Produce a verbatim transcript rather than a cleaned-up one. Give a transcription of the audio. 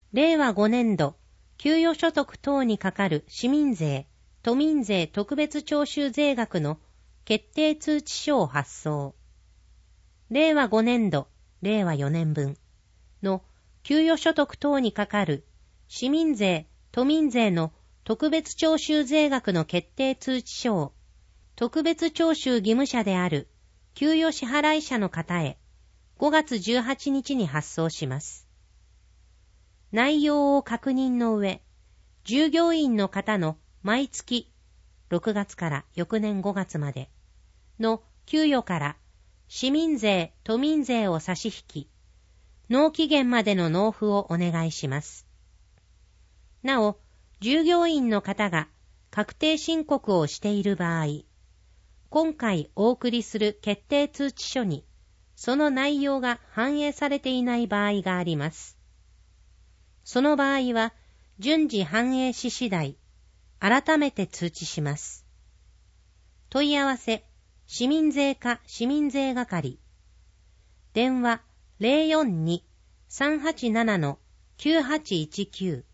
れいわごねんど、給与所得等にかかる市民税、都民税特別徴収税額の決定通知書を発送。れいわごねんど、れいわよねんぶんの給与所得等にかかる市民税、都民税の特別徴収税額の決定通知書を特別徴収義務者である給与支払い者の方へごがつじゅうはちにちに発送します。内容を確認の上、従業員の方の毎月ろくがつから翌年ごがつまでの給与から市民税、都民税を差し引き、納期限までの納付をお願いします。なお、従業員の方が確定申告をしている場合、今回お送りする決定通知書にその内容が反映されていない場合があります。その場合は順次反映し次第、改めて通知します。問い合わせ、市民税課市民税係。電話 ゼロよんに さんはちなな きゅうはちいちきゅう